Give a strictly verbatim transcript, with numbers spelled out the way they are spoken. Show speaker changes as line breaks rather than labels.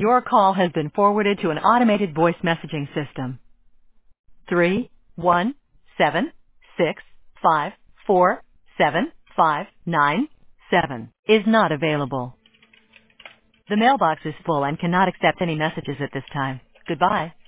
Your call has been forwarded to an automated voice messaging system. Three one seven six five four seven five nine seven is not available. The mailbox is full and cannot accept any messages at this time. Goodbye.